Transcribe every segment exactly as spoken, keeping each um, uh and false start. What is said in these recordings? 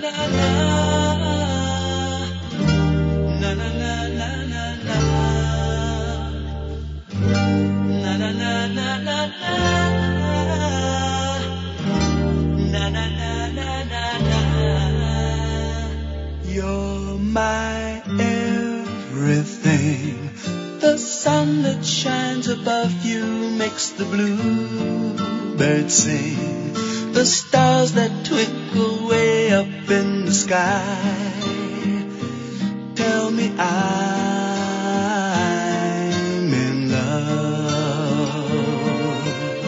You're my everything. The sun that shines above you makes the bluebirds sing. The stars that twinkle way up in the sky tell me I'm in love.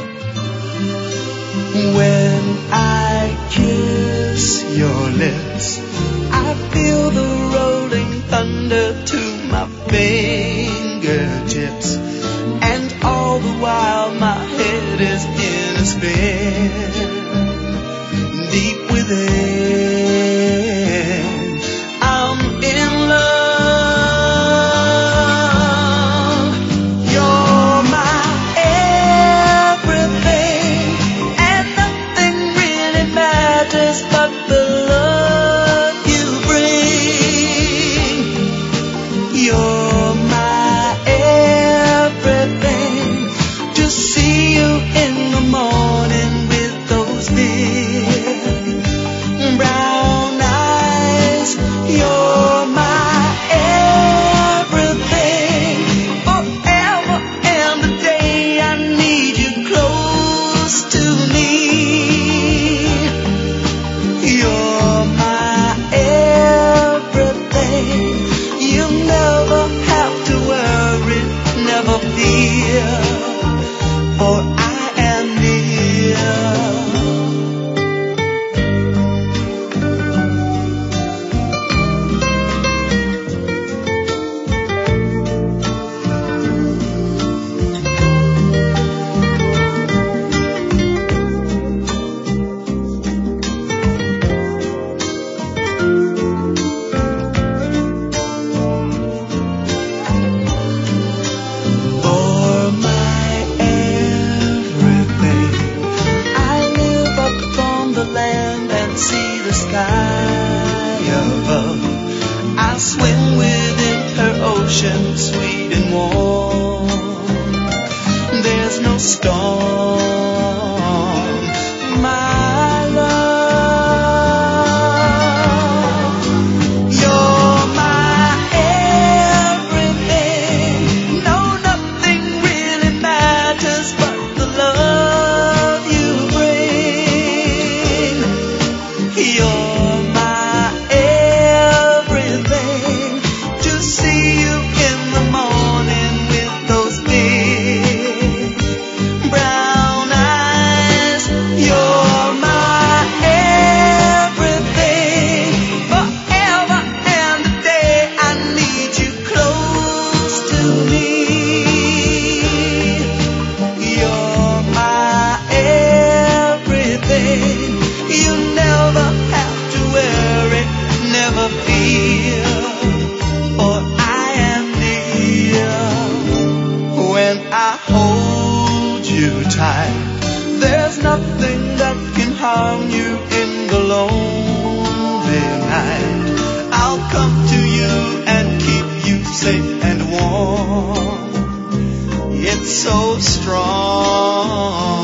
When I kiss your lips, I feel the rolling thunder to my fingertips, and all the while my head is in a spin. Deep within, I'm in love. You're my everything, and nothing really matters but the love you bring. You're my everything. To see you in the morning with those big brown eyes. You're my everything. Forever and a day I need you close to me. You're my everything. You never have to worry, never fear, for I am near. For my everything, I live upon the land and see the sky above. I swim within her ocean, sweet and warm. There's no storm, my love. You're my everything. No, nothing really matters but the love you bring. You're my everything. To see you in the morning with those big brown eyes. You're my everything. Forever and a day I need you close to me. You're my everything. You never have to worry, never fear, for I am near. When I hold you tight, there's nothing that can harm you in the lonely night. I'll come to you and keep you safe and warm. It's so strong.